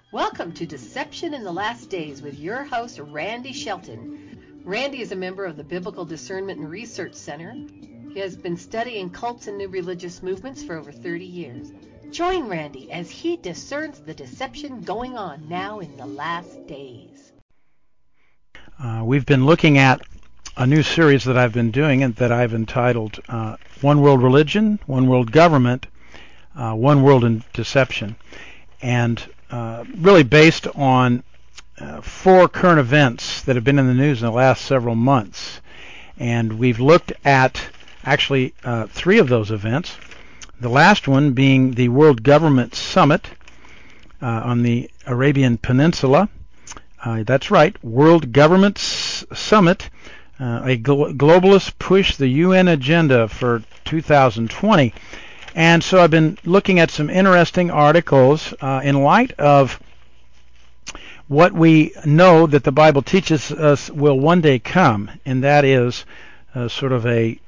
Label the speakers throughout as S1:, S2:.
S1: Welcome to Deception in the Last Days with your host, Randy Shelton. Randy is a member of the Biblical Discernment and Research Center. He has been studying cults and new religious movements for over 30 years. Join Randy as he discerns the deception going on now in the last days.
S2: We've been looking at a new series that I've been doing and that I've entitled One World Religion, One World Government, One World in Deception. And really based on 4 current events that have been in the news in the last several months. And we've looked at actually 3 of those events. The last one being the World Government Summit on the Arabian Peninsula. That's right, World Government Summit, a globalist push the UN agenda for 2020. And so I've been looking at some interesting articles in light of what we know that the Bible teaches us will one day come, and that is sort of a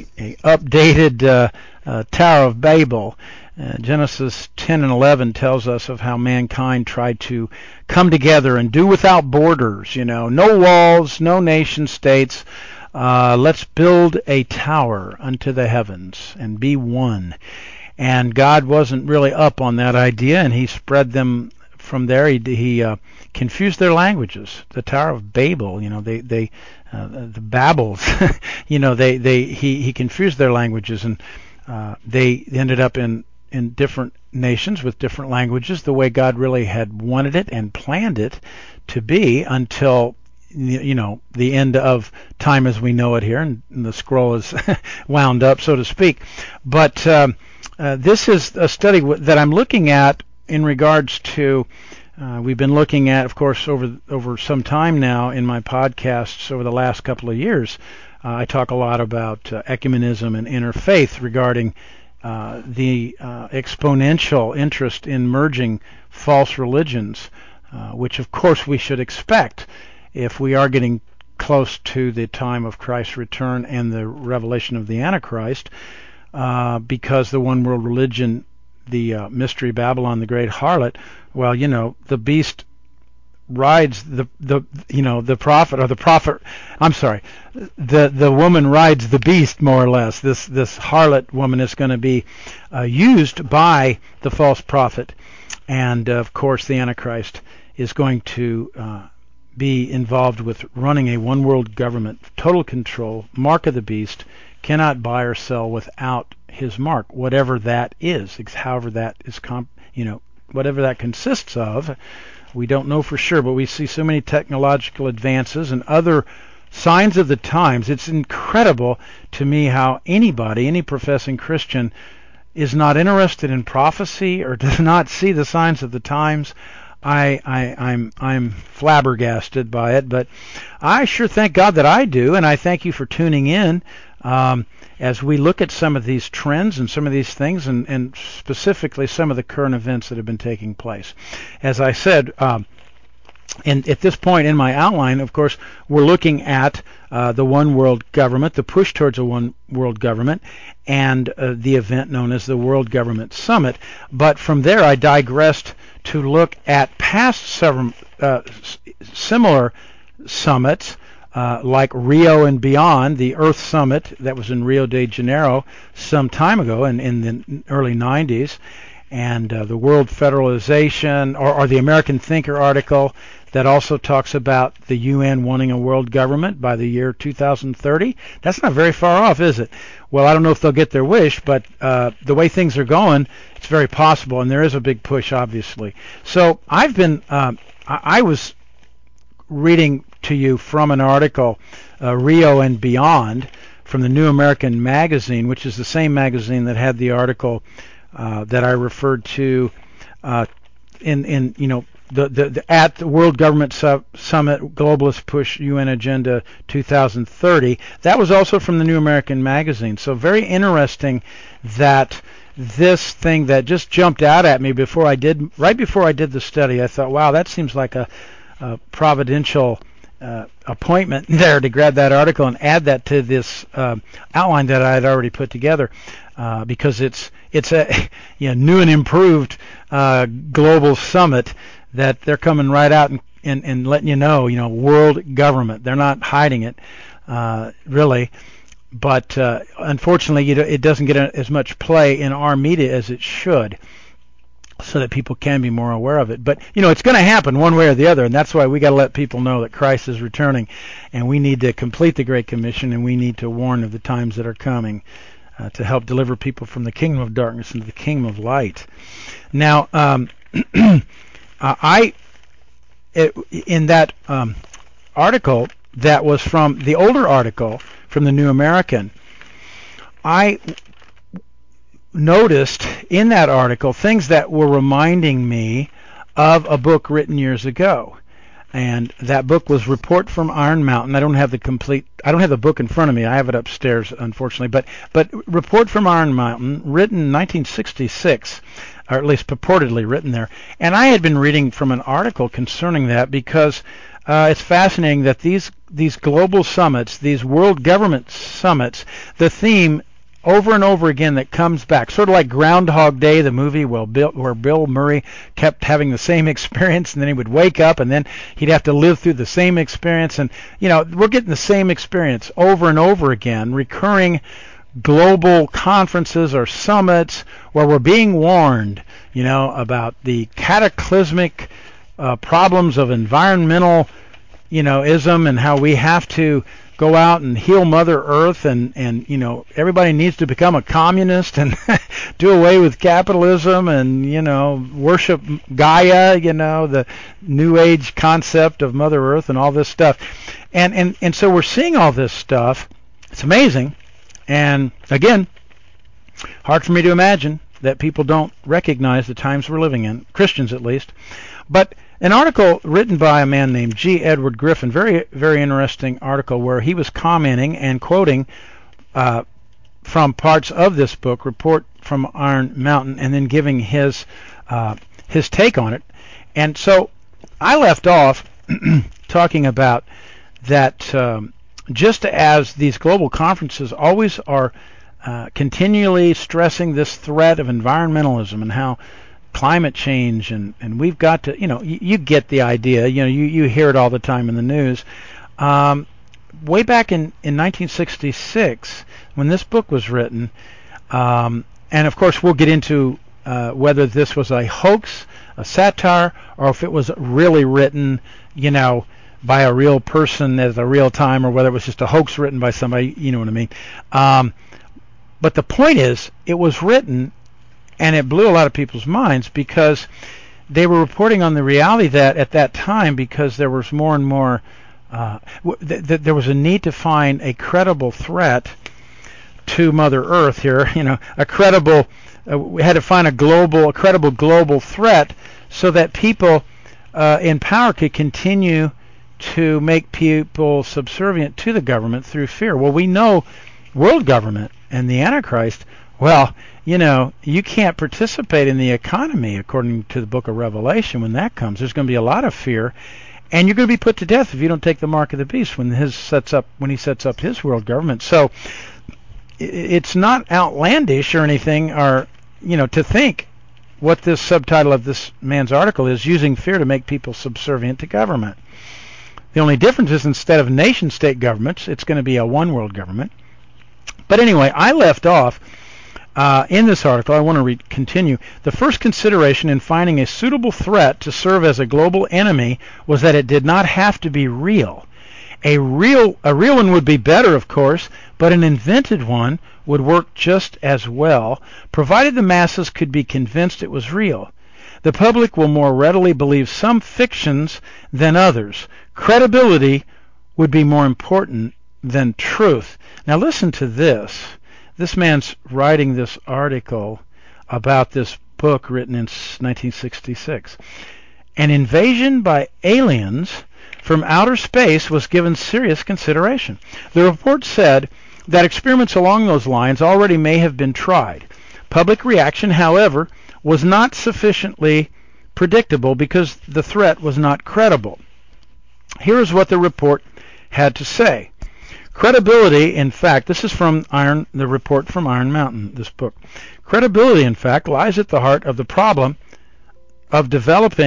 S2: updated Tower of Babel. Genesis 10 and 11 tells us of how mankind tried to come together and do without borders, no walls, no nation states. Let's build a tower unto the heavens and be one. And God wasn't really up on that idea, and he spread them from there. He confused their languages. The Tower of Babel, the Babels, he confused their languages, and they ended up in different nations with different languages, the way God really had wanted it and planned it to be until the end of time as we know it here, and the scroll is wound up, so to speak. But this is a study that I'm looking at in regards to, we've been looking at, of course, over some time now in my podcasts over the last couple of years. I talk a lot about ecumenism and interfaith regarding the exponential interest in merging false religions, which of course we should expect if we are getting close to the time of Christ's return and the revelation of the Antichrist, because the one world religion, the mystery Babylon, the great harlot, well, the beast rides the woman rides the beast, more or less. This harlot woman is going to be used by the false prophet, and of course the Antichrist is going to be involved with running a one world government, total control, mark of the beast, cannot buy or sell without his mark, whatever that is, however that is, whatever that consists of. We don't know for sure, but we see so many technological advances and other signs of the times. It's incredible to me how any professing Christian is not interested in prophecy or does not see the signs of the times. I'm flabbergasted by it, but I sure thank God that I do, and I thank you for tuning in as we look at some of these trends and some of these things, and specifically some of the current events that have been taking place. As I said, and at this point in my outline, of course, we're looking at the one world government, the push towards a one world government, and the event known as the World Government Summit. But from there, I digressed to look at past several similar summits, like Rio and Beyond, the Earth Summit that was in Rio de Janeiro some time ago in the early 90s, and the World Federalization, or the American Thinker article that also talks about the UN wanting a world government by the year 2030. That's not very far off, is it? Well, I don't know if they'll get their wish, but the way things are going, it's very possible, and there is a big push, obviously. So I've been, I was reading to you from an article, Rio and Beyond, from the New American Magazine, which is the same magazine that had the article that I referred to at the World Government Summit, Globalist Push UN Agenda 2030. That was also from the New American Magazine. So very interesting that this thing that just jumped out at me right before I did the study, I thought, wow, that seems like a providential appointment there to grab that article and add that to this outline that I had already put together, because it's a new and improved global summit that they're coming right out and letting you know, world government. They're not hiding it, really. But unfortunately, it doesn't get as much play in our media as it should, so that people can be more aware of it. But it's going to happen one way or the other, and that's why we got to let people know that Christ is returning, and we need to complete the Great Commission, and we need to warn of the times that are coming, to help deliver people from the kingdom of darkness into the kingdom of light. Now, in that article that was from the older article from the New American, I noticed in that article things that were reminding me of a book written years ago. And that book was Report from Iron Mountain. I don't have the book in front of me. I have it upstairs, unfortunately. But Report from Iron Mountain, written in 1966, or at least purportedly written there. And I had been reading from an article concerning that because it's fascinating that these global summits, these world government summits, the theme over and over again that comes back, sort of like Groundhog Day, the movie where Bill Murray kept having the same experience, and then he would wake up, and then he'd have to live through the same experience. And we're getting the same experience over and over again, recurring global conferences or summits where we're being warned, about the cataclysmic problems of environmental, ism, and how we have to go out and heal Mother Earth, and everybody needs to become a communist and do away with capitalism and worship Gaia, the New Age concept of Mother Earth and all this stuff, and so we're seeing all this stuff. It's amazing, and again, hard for me to imagine that people don't recognize the times we're living in, Christians at least. But an article written by a man named G. Edward Griffin, very, very interesting article where he was commenting and quoting from parts of this book, Report from Iron Mountain, and then giving his take on it. And so I left off talking about that just as these global conferences always are continually stressing this threat of environmentalism and how climate change and we've got to, you get the idea, you hear it all the time in the news. Way back in 1966, when this book was written, and of course we'll get into whether this was a hoax, a satire, or if it was really written, by a real person at a real time, or whether it was just a hoax written by somebody, you know what I mean. But the point is, it was written, and it blew a lot of people's minds because they were reporting on the reality that at that time, because there was more and more, there was a need to find a credible threat to Mother Earth here. A credible, we had to find a credible global threat so that people in power could continue to make people subservient to the government through fear. Well, we know world government and the Antichrist, well, you can't participate in the economy according to the book of Revelation when that comes. There's going to be a lot of fear, and you're going to be put to death if you don't take the mark of the beast when he sets up his world government. So it's not outlandish or anything, or to think what this subtitle of this man's article is, using fear to make people subservient to government. The only difference is instead of nation-state governments, it's going to be a one-world government. But anyway, I left off in this article. I want to continue. The first consideration in finding a suitable threat to serve as a global enemy was that it did not have to be real. A real one would be better, of course, but an invented one would work just as well, provided the masses could be convinced it was real. The public will more readily believe some fictions than others. Credibility would be more important than truth. Now listen to this. This man's writing this article about this book written in 1966. An invasion by aliens from outer space was given serious consideration. The report said that experiments along those lines already may have been tried. Public reaction, however, was not sufficiently predictable because the threat was not credible. Here is what the report had to say. Credibility, in fact, this is from the report from Iron Mountain, this book. Credibility, in fact, lies at the heart of the problem of developing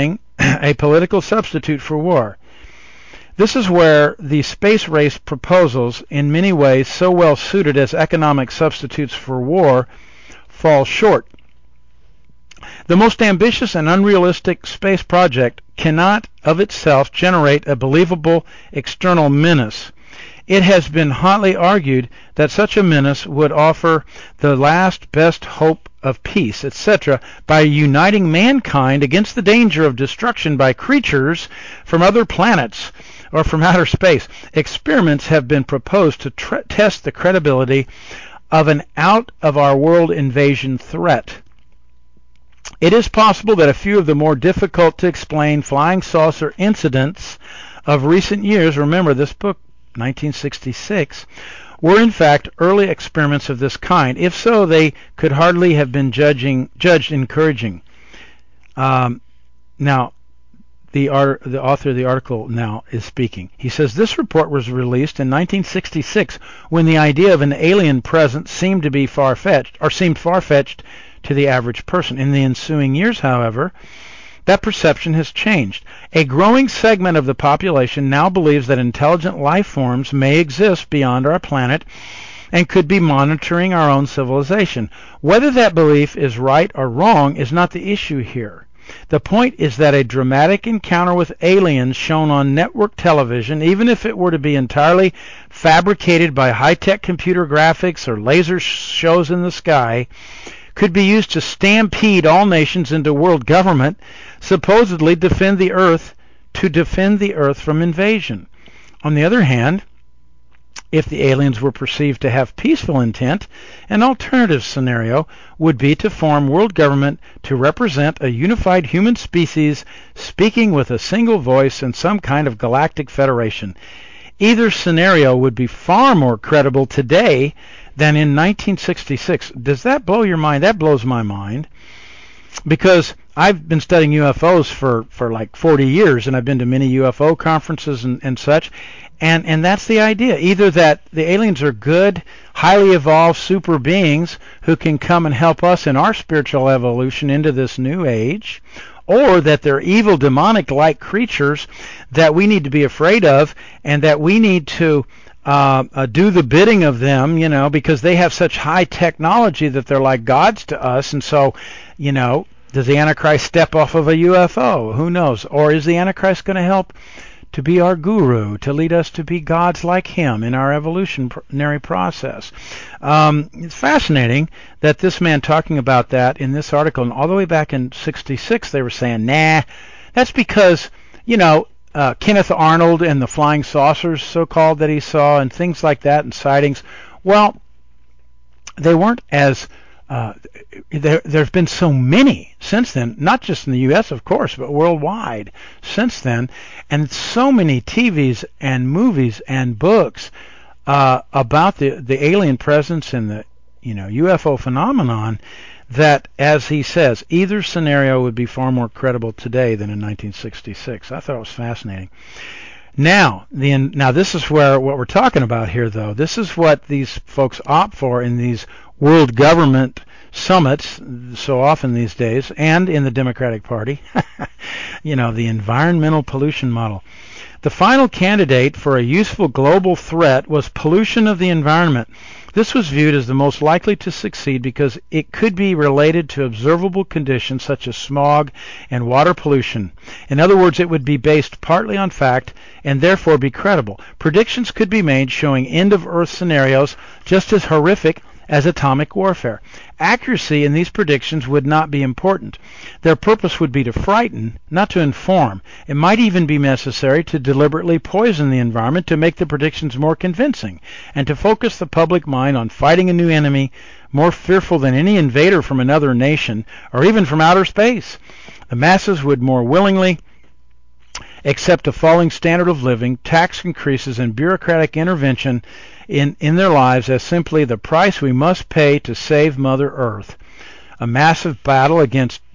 S2: a political substitute for war. This is where the space race proposals, in many ways so well suited as economic substitutes for war, fall short. The most ambitious and unrealistic space project cannot of itself generate a believable external menace. It has been hotly argued that such a menace would offer the last best hope of peace, etc., by uniting mankind against the danger of destruction by creatures from other planets or from outer space. Experiments have been proposed to test the credibility of an out-of-our-world invasion threat. It is possible that a few of the more difficult to explain flying saucer incidents of recent years, remember this book, 1966, were in fact early experiments of this kind. If so, they could hardly have been judged encouraging. Now, the author of the article now is speaking. He says, this report was released in 1966 when the idea of an alien presence seemed far-fetched to the average person. In the ensuing years, however, that perception has changed. A growing segment of the population now believes that intelligent life forms may exist beyond our planet and could be monitoring our own civilization. Whether that belief is right or wrong is not the issue here. The point is that a dramatic encounter with aliens shown on network television, even if it were to be entirely fabricated by high-tech computer graphics or laser shows in the sky, could be used to stampede all nations into world government, supposedly defend the Earth from invasion. On the other hand, if the aliens were perceived to have peaceful intent, an alternative scenario would be to form world government to represent a unified human species speaking with a single voice in some kind of galactic federation. Either scenario would be far more credible today than in 1966. Does that blow your mind? That blows my mind, because I've been studying UFOs for like 40 years, and I've been to many UFO conferences and such, and that's the idea. Either that the aliens are good, highly evolved super beings who can come and help us in our spiritual evolution into this new age, or that they're evil, demonic-like creatures that we need to be afraid of, and that we need to do the bidding of them, because they have such high technology that they're like gods to us. And so, does the Antichrist step off of a UFO? Who knows? Or is the Antichrist going to help to be our guru, to lead us to be gods like him in our evolutionary process? It's fascinating that this man talking about that in this article, and all the way back in 66, they were saying, nah, that's because, Kenneth Arnold and the flying saucers, so-called, that he saw, and things like that, and sightings. Well, they weren't as... There's been so many since then, not just in the U.S., of course, but worldwide since then, and so many TVs and movies and books about the alien presence and the UFO phenomenon, that, as he says, either scenario would be far more credible today than in 1966. I thought it was fascinating. Now this is what we're talking about here, though. This is what these folks opt for in these world government summits so often these days, and in the Democratic Party. The environmental pollution model. The final candidate for a useful global threat was pollution of the environment. This was viewed as the most likely to succeed because it could be related to observable conditions such as smog and water pollution. In other words, it would be based partly on fact and therefore be credible. Predictions could be made showing end-of-Earth scenarios just as horrific as atomic warfare. Accuracy in these predictions would not be important. Their purpose would be to frighten, not to inform. It might even be necessary to deliberately poison the environment to make the predictions more convincing, and to focus the public mind on fighting a new enemy more fearful than any invader from another nation, or even from outer space. The masses would more willingly accept a falling standard of living, tax increases, and bureaucratic intervention in their lives as simply the price we must pay to save Mother Earth. A massive battle against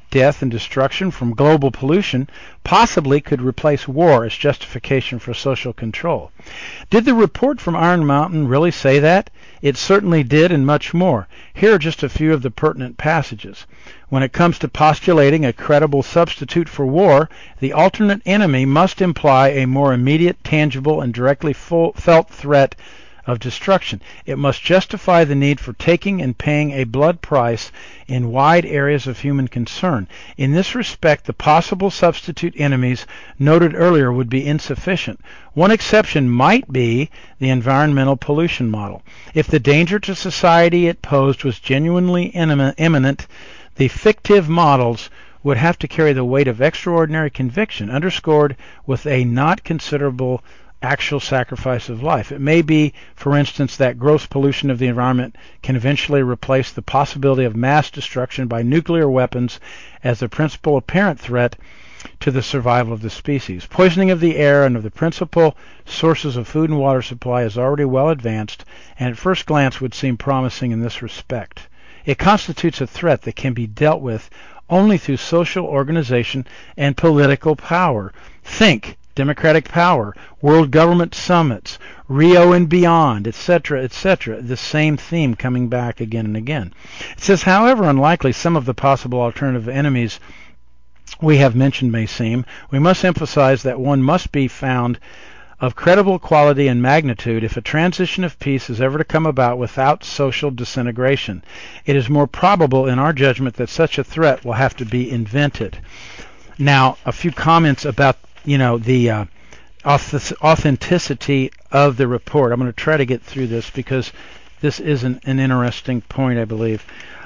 S2: death, and destruction from global pollution possibly could replace war as justification for social control. Did the report from Iron Mountain really say that? It certainly did, and much more. Here are just a few of the pertinent passages. When it comes to postulating a credible substitute for war, the alternate enemy must imply a more immediate, tangible, and directly felt threat of destruction. It must justify the need for taking and paying a blood price in wide areas of human concern. In this respect, the possible substitute enemies noted earlier would be insufficient. One exception might be the environmental pollution model. If the danger to society it posed was genuinely imminent, the fictive models would have to carry the weight of extraordinary conviction, underscored with a not considerable actual sacrifice of life. It may be, for instance, that gross pollution of the environment can eventually replace the possibility of mass destruction by nuclear weapons as the principal apparent threat to the survival of the species. Poisoning of the air and of the principal sources of food and water supply is already well advanced, and at first glance would seem promising in this respect. It constitutes a threat that can be dealt with only through social organization and political power. Think democratic power, world government summits, Rio and beyond, etc., etc. The same theme coming back again and again. It says, however unlikely some of the possible alternative enemies we have mentioned may seem, we must emphasize that one must be found of credible quality and magnitude if a transition of peace is ever to come about without social disintegration. It is more probable in our judgment that such a threat will have to be invented. Now, a few comments about the authenticity of the report. I'm going to try to get through this because this is an interesting point, I believe.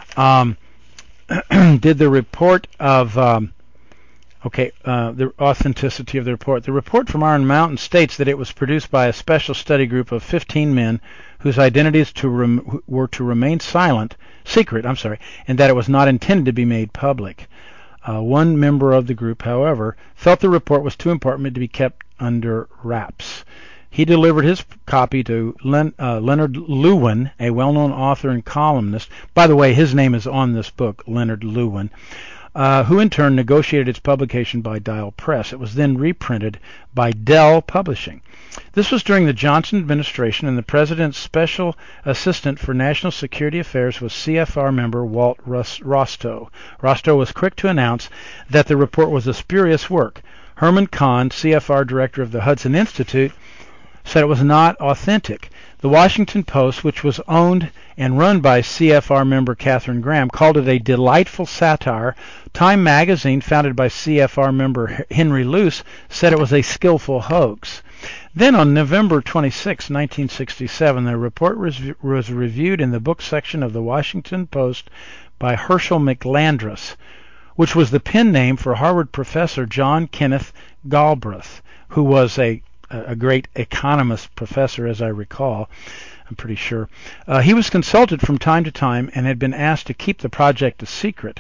S2: Did the report of the authenticity of the report. The report from Iron Mountain states that it was produced by a special study group of 15 men whose identities were to remain secret, and that it was not intended to be made public. One member of the group, however, felt the report was too important to be kept under wraps. He delivered his copy to Leonard Lewin, a well-known author and columnist. By the way, his name is on this book, Leonard Lewin, who in turn negotiated its publication by Dial Press. It was then reprinted by Dell Publishing. This was during the Johnson administration, and the president's special assistant for national security affairs was CFR member Walt Rostow. Rostow was quick to announce that the report was a spurious work. Herman Kahn, CFR director of the Hudson Institute, said it was not authentic. The Washington Post, which was owned and run by CFR member Katharine Graham, called it a delightful satire. Time magazine, founded by CFR member Henry Luce, said it was a skillful hoax. Then on November 26, 1967, the report was reviewed in the book section of the Washington Post by Herschel McLandris, which was the pen name for Harvard professor John Kenneth Galbraith, who was a great economist professor, as I recall. I'm pretty sure. He was consulted from time to time and had been asked to keep the project a secret.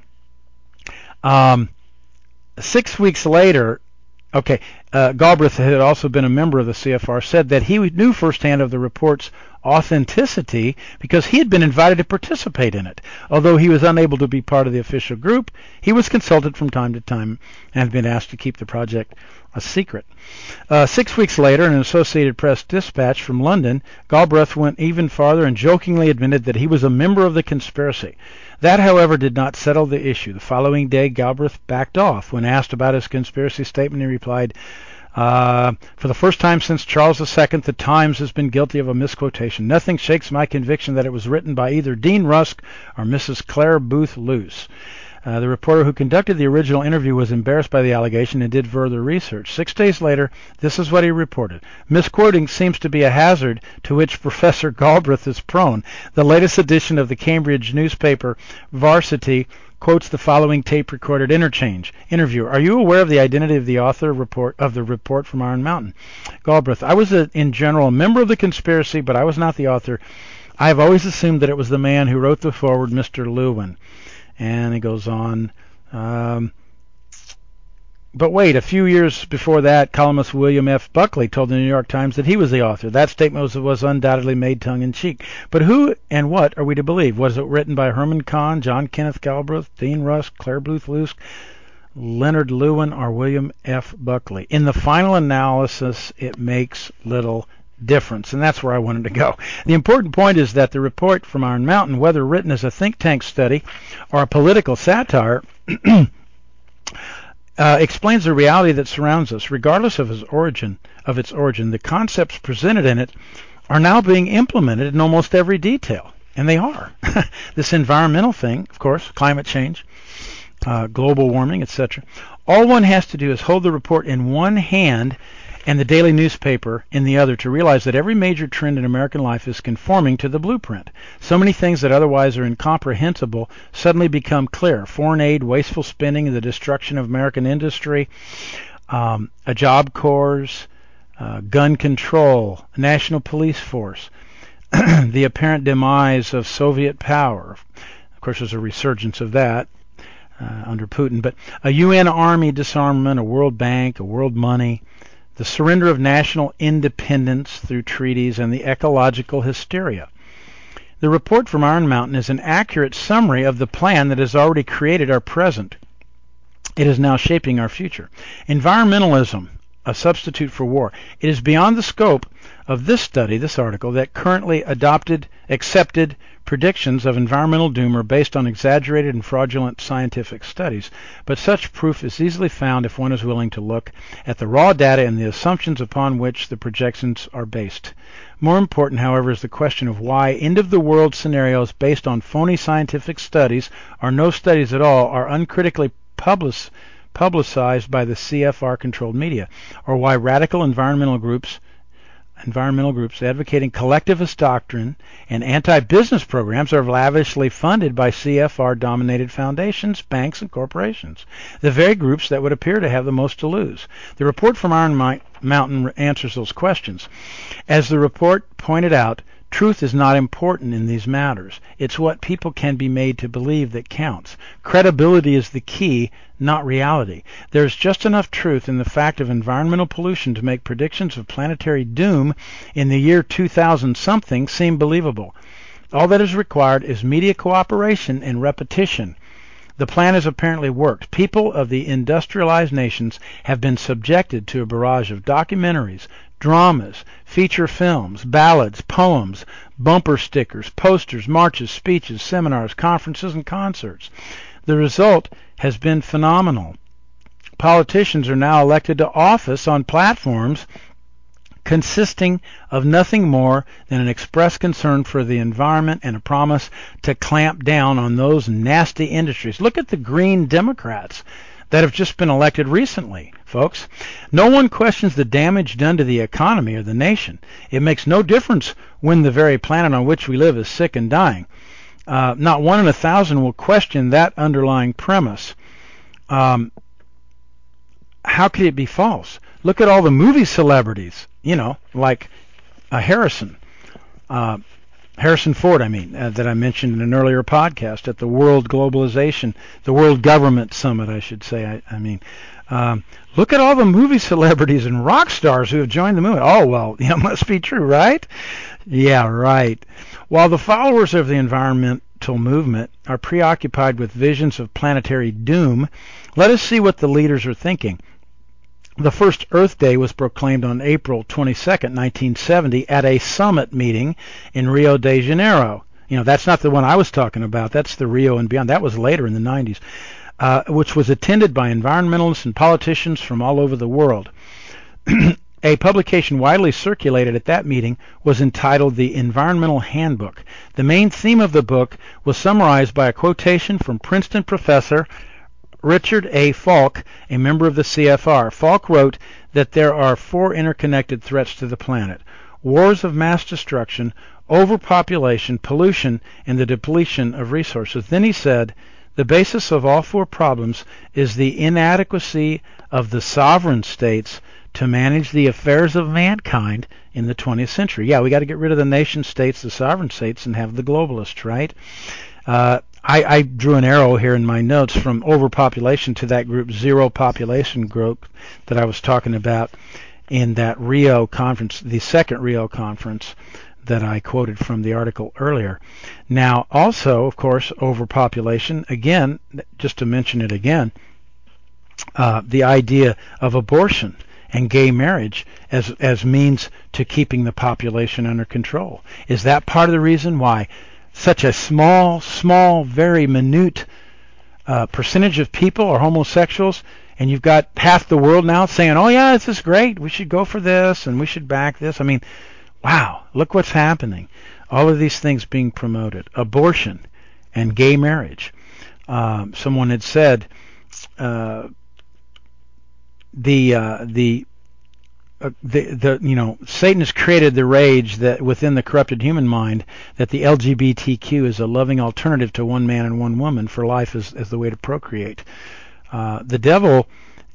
S2: 6 weeks later, Galbraith had also been a member of the CFR, said that he knew firsthand of the report's authenticity because he had been invited to participate in it. Although he was unable to be part of the official group, he was consulted from time to time and had been asked to keep the project a secret. 6 weeks later, in an Associated Press dispatch from London, Galbraith went even farther and jokingly admitted that he was a member of the conspiracy. That, however, did not settle the issue. The following day, Galbraith backed off. When asked about his conspiracy statement, he replied, for the first time since Charles II, the Times has been guilty of a misquotation. Nothing shakes my conviction that it was written by either Dean Rusk or Mrs. Clare Booth Luce. The reporter who conducted the original interview was embarrassed by the allegation and did further research. 6 days later, this is what he reported. Misquoting seems to be a hazard to which Professor Galbraith is prone. The latest edition of the Cambridge newspaper Varsity quotes the following tape-recorded interview. Are you aware of the identity of the author of the report from Iron Mountain? Galbraith: I was in general a member of the conspiracy, but I was not the author. I have always assumed that it was the man who wrote the foreword, Mr. Lewin. And he goes on. But wait, a few years before that, columnist William F. Buckley told the New York Times that he was the author. That statement was undoubtedly made tongue-in-cheek. But who and what are we to believe? Was it written by Herman Kahn, John Kenneth Galbraith, Dean Rusk, Claire Booth Lusk, Leonard Lewin, or William F. Buckley? In the final analysis, it makes little difference, and that's where I wanted to go. The important point is that the report from Iron Mountain, whether written as a think tank study or a political satire, explains the reality that surrounds us. Regardless of its origin, the concepts presented in it are now being implemented in almost every detail, and they are. This environmental thing, of course, climate change, global warming, etc. All one has to do is hold the report in one hand and the daily newspaper in the other to realize that every major trend in American life is conforming to the blueprint. So many things that otherwise are incomprehensible suddenly become clear. Foreign aid, wasteful spending, the destruction of American industry, a job corps, gun control, a national police force, the apparent demise of Soviet power. Of course, there's a resurgence of that under Putin. But a UN army disarmament, a World Bank, a world money, the surrender of national independence through treaties, and the ecological hysteria. The report from Iron Mountain is an accurate summary of the plan that has already created our present. It is now shaping our future. Environmentalism, a substitute for war. It is beyond the scope of this study, this article, that currently accepted predictions of environmental doom are based on exaggerated and fraudulent scientific studies, but such proof is easily found if one is willing to look at the raw data and the assumptions upon which the projections are based. More important, however, is the question of why end-of-the-world scenarios based on phony scientific studies, or no studies at all, are uncritically publicized by the CFR-controlled media, or why radical environmental groups advocating collectivist doctrine and anti-business programs are lavishly funded by CFR-dominated foundations, banks, and corporations, the very groups that would appear to have the most to lose. The report from Iron Mountain answers those questions. As the report pointed out, truth is not important in these matters. It's what people can be made to believe that counts. Credibility is the key, not reality. There's just enough truth in the fact of environmental pollution to make predictions of planetary doom in the year 2000-something seem believable. All that is required is media cooperation and repetition. The plan has apparently worked. People of the industrialized nations have been subjected to a barrage of documentaries, dramas, feature films, ballads, poems, bumper stickers, posters, marches, speeches, seminars, conferences, and concerts. The result has been phenomenal. Politicians are now elected to office on platforms consisting of nothing more than an express concern for the environment and a promise to clamp down on those nasty industries. Look at the Green Democrats that have just been elected recently, folks. No one questions the damage done to the economy or the nation. It makes no difference when the very planet on which we live is sick and dying. Not 1 in 1,000 will question that underlying premise. How could it be false? Look at all the movie celebrities, like Harrison Ford, that I mentioned in an earlier podcast at the World Government Summit, I should say. Look at all the movie celebrities and rock stars who have joined the movement. Oh, well, it must be true, right? Yeah, right. While the followers of the environmental movement are preoccupied with visions of planetary doom, let us see what the leaders are thinking. The first Earth Day was proclaimed on April 22, 1970, at a summit meeting in Rio de Janeiro. That's not the one I was talking about. That's the Rio and beyond. That was later in the 90s, which was attended by environmentalists and politicians from all over the world. A publication widely circulated at that meeting was entitled The Environmental Handbook. The main theme of the book was summarized by a quotation from Princeton professor Richard A. Falk, a member of the CFR. Falk wrote that there are 4 interconnected threats to the planet: wars of mass destruction, overpopulation, pollution, and the depletion of resources. Then he said, the basis of all 4 problems is the inadequacy of the sovereign states to manage the affairs of mankind in the 20th century. Yeah, we got to get rid of the nation states, the sovereign states, and have the globalists, right? I drew an arrow here in my notes from overpopulation to that group zero population group that I was talking about in that Rio conference, the second Rio conference that I quoted from the article earlier. Now, also, of course, overpopulation, again, just to mention it again, the idea of abortion and gay marriage as means to keeping the population under control. Is that part of the reason why such a small, very minute percentage of people are homosexuals, and you've got half the world now saying, oh yeah, this is great, we should go for this, and we should back this? I mean, wow, look what's happening. All of these things being promoted. Abortion and gay marriage. Someone had said Satan has created the rage that within the corrupted human mind that the LGBTQ is a loving alternative to one man and one woman for life as the way to procreate. The devil,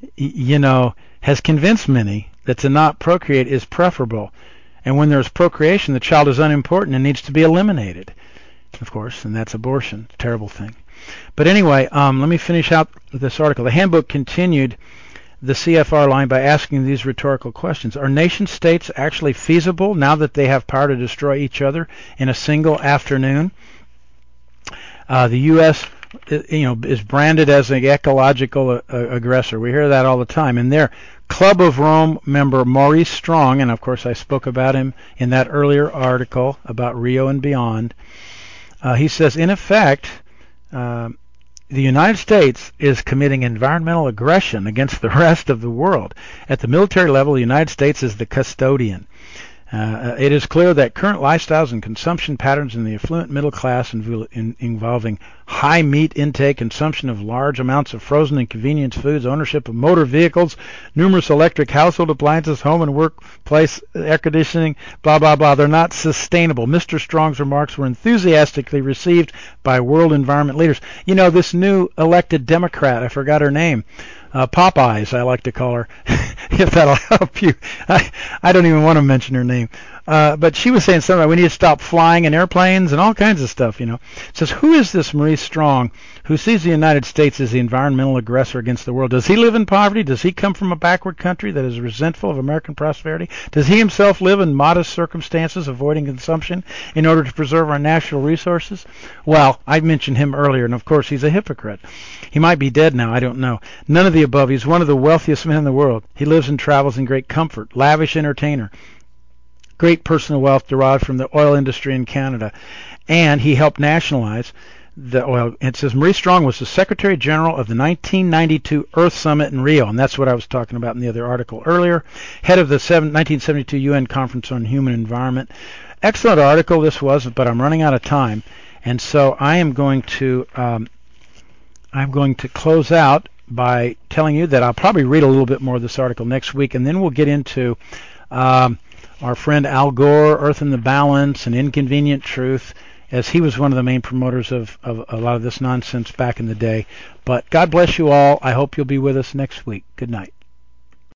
S2: has convinced many that to not procreate is preferable. And when there's procreation, the child is unimportant and needs to be eliminated, of course, and that's abortion. Terrible thing. But anyway, let me finish out this article. The handbook continued the CFR line by asking these rhetorical questions. Are nation states actually feasible now that they have power to destroy each other in a single afternoon? The U.S. is branded as an ecological aggressor. We hear that all the time. And their Club of Rome member Maurice Strong, and of course I spoke about him in that earlier article about Rio and beyond, he says, in effect, the United States is committing environmental aggression against the rest of the world. At the military level, the United States is the custodian. It is clear that current lifestyles and consumption patterns in the affluent middle class involving high meat intake, consumption of large amounts of frozen and convenience foods, ownership of motor vehicles, numerous electric household appliances, home and workplace air conditioning, blah, blah, blah. They're not sustainable. Mr. Strong's remarks were enthusiastically received by world environment leaders. This new elected Democrat, I forgot her name, Popeyes, I like to call her, if that'll help you. I don't even want to mention her name. But she was saying something like we need to stop flying in airplanes and all kinds of stuff, It says, who is this Maurice Strong who sees the United States as the environmental aggressor against the world? Does he live in poverty? Does he come from a backward country that is resentful of American prosperity? Does he himself live in modest circumstances, avoiding consumption in order to preserve our natural resources? Well, I mentioned him earlier, and of course he's a hypocrite. He might be dead now, I don't know. None of the above. He's one of the wealthiest men in the world. He lives and travels in great comfort, lavish entertainer, great personal wealth derived from the oil industry in Canada, and he helped nationalize the oil. It says Maurice Strong was the Secretary General of the 1992 Earth Summit in Rio, and that's what I was talking about in the other article earlier, head of the 1972 UN Conference on Human Environment. Excellent article this was, but I'm running out of time, and so I'm going to close out by telling you that I'll probably read a little bit more of this article next week, and then we'll get into our friend Al Gore, Earth in the Balance, and Inconvenient Truth, as he was one of the main promoters of a lot of this nonsense back in the day. But God bless you all. I hope you'll be with us next week. Good night.